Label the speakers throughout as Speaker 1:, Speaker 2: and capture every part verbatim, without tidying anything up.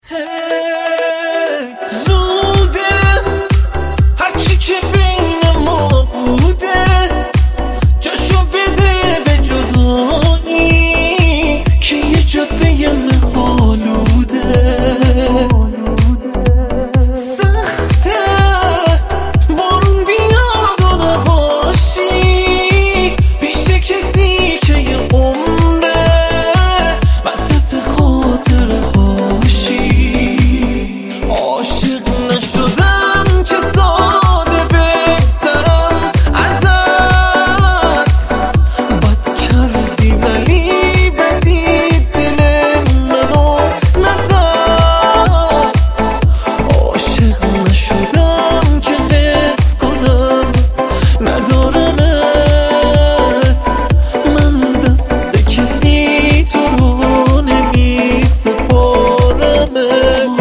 Speaker 1: زوده هرچی که بین ما بوده جاشو بده به جدایی که یه جاده مهالوده. سخته بارون بیاد و نباشی پیش کسی که یه عمره وسط خاطر هاشی. عاشق نشدم که ساده بگذرم ازت، بد کردی ولی بدی دل منو نزد. عاشق نشدم که حس کنم ندارمت، من دست کسی تو رو نمی سپارمت.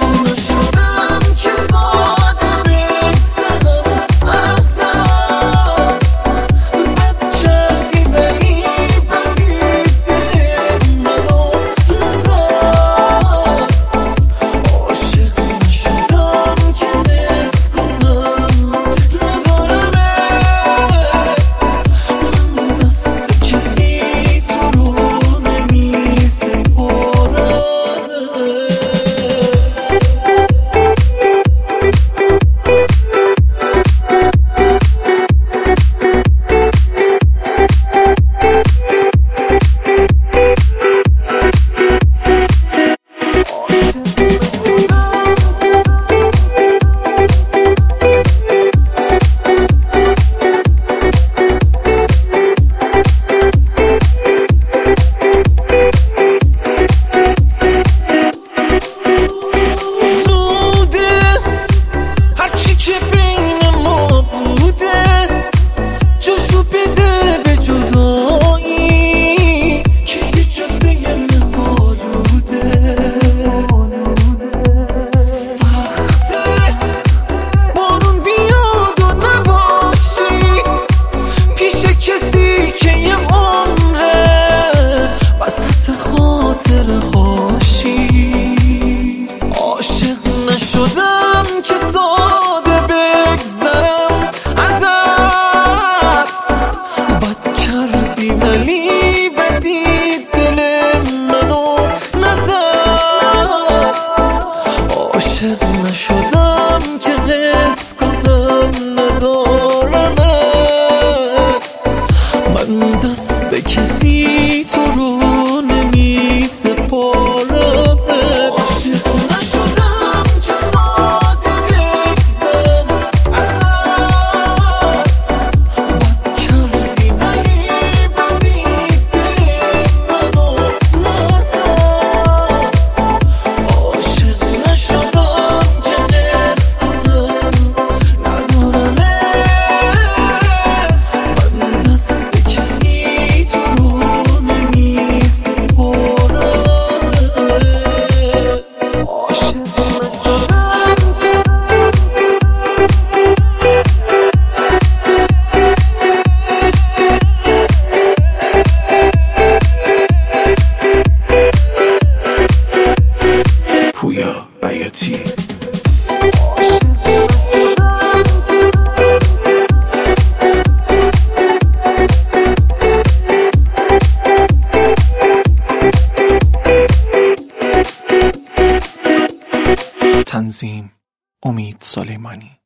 Speaker 1: عاشق نشدم که ساده بگذرم ازت، بد کردی ولی بدی دل منو نزد. عاشق نشدم که حس کنم ندارمت، من دست کسی تو رو نمی سپارمت. پویا بیاتی تنظیم امید سلیمانی.